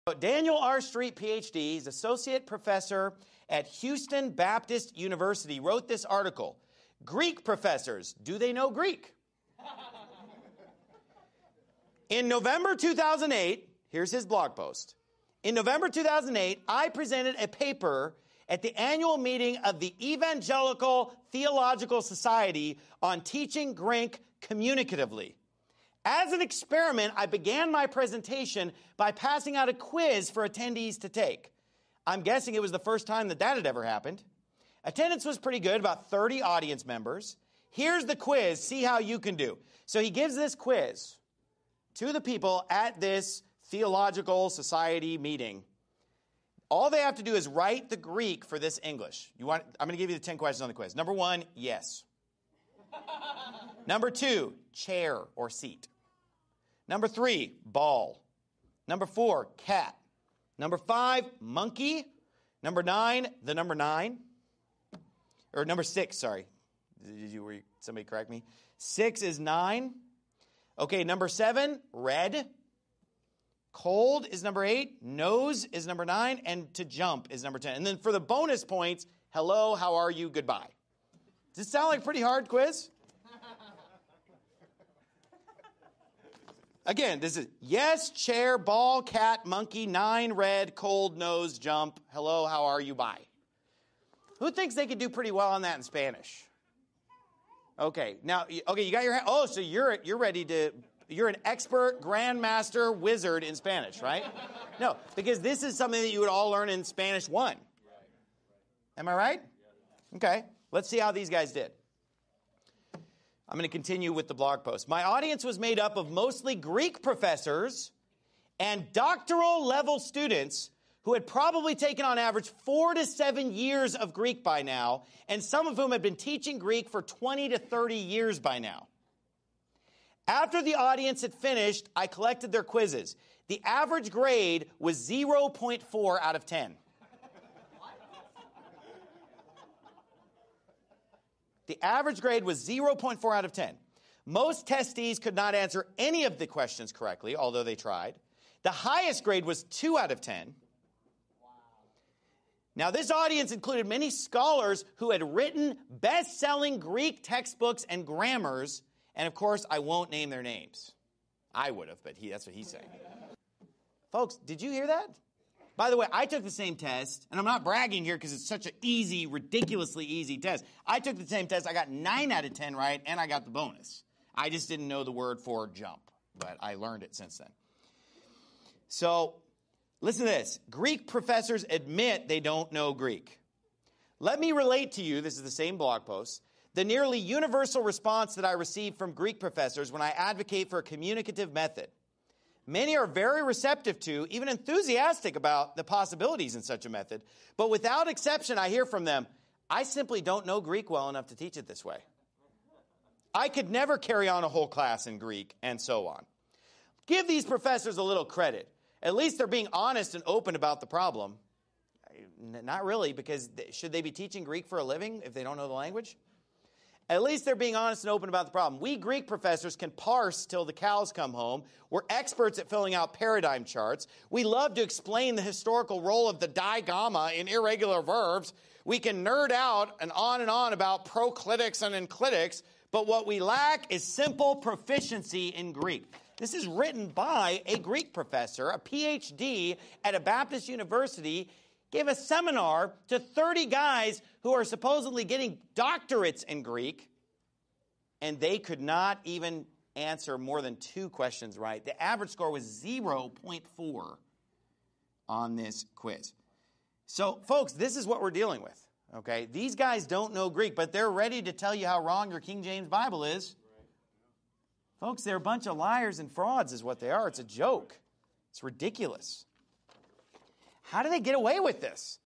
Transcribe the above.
Daniel R. Street, PhD, is associate professor at Houston Baptist University, wrote this article. Greek professors, do they know Greek? In November 2008, here's his blog post. In November 2008, I presented a paper at the annual meeting of the Evangelical Theological Society on teaching Greek communicatively. As an experiment, I began my presentation by passing out a quiz for attendees to take. I'm guessing it was the first time that had ever happened. Attendance was pretty good, about 30 audience members. Here's the quiz. See how you can do. So he gives this quiz to the people at this theological society meeting. All they have to do is write the Greek for this English. I'm going to give you the 10 questions on the quiz. Number 1, yes. Number 2, chair or seat. Number 3, ball. Number 4, cat. Number 5, monkey. Number 9, the number 9. Or number 6, sorry. Somebody correct me? 6 is 9. Okay, number 7, red. Cold is number 8. Nose is number 9. And to jump is number 10. And then for the bonus points, hello, how are you, goodbye. Does this sound like a pretty hard quiz? Again, this is yes, chair, ball, cat, monkey, 9, red, cold, nose, jump, hello, how are you, bye. Who thinks they could do pretty well on that in Spanish? Okay, now, you got your hand. Oh, so you're ready to, you're an expert, grandmaster, wizard in Spanish, right? No, because this is something that you would all learn in Spanish 1. Am I right? Okay, let's see how these guys did. I'm going to continue with the blog post. My audience was made up of mostly Greek professors and doctoral level students who had probably taken on average 4 to 7 years of Greek by now, and some of whom had been teaching Greek for 20 to 30 years by now. After the audience had finished, I collected their quizzes. The average grade was 0.4 out of 10. The average grade was 0.4 out of 10. Most testees could not answer any of the questions correctly, although they tried. The highest grade was 2 out of 10. Now, this audience included many scholars who had written best-selling Greek textbooks and grammars, and of course, I won't name their names. I would have, but that's what he's saying. Folks, did you hear that? By the way, I took the same test, and I'm not bragging here because it's such an easy, ridiculously easy test. I took the same test. I got 9 out of 10 right, and I got the bonus. I just didn't know the word for jump, but I learned it since then. So, listen to this. Greek professors admit they don't know Greek. Let me relate to you, this is the same blog post, the nearly universal response that I receive from Greek professors when I advocate for a communicative method. Many are very receptive to, even enthusiastic about the possibilities in such a method. But without exception, I hear from them, I simply don't know Greek well enough to teach it this way. I could never carry on a whole class in Greek, and so on. Give these professors a little credit. At least they're being honest and open about the problem. Not really, because should they be teaching Greek for a living if they don't know the language? At least they're being honest and open about the problem. We Greek professors can parse till the cows come home. We're experts at filling out paradigm charts. We love to explain the historical role of the digamma in irregular verbs. We can nerd out and on about proclitics and enclitics, but what we lack is simple proficiency in Greek. This is written by a Greek professor, a PhD at a Baptist university, gave a seminar to 30 guys who are supposedly getting doctorates in Greek, and they could not even answer more than 2 questions right. The average score was 0.4 on this quiz. So, folks, this is what we're dealing with, okay? These guys don't know Greek, but they're ready to tell you how wrong your King James Bible is. Folks, they're a bunch of liars and frauds is what they are. It's a joke. It's ridiculous. How do they get away with this?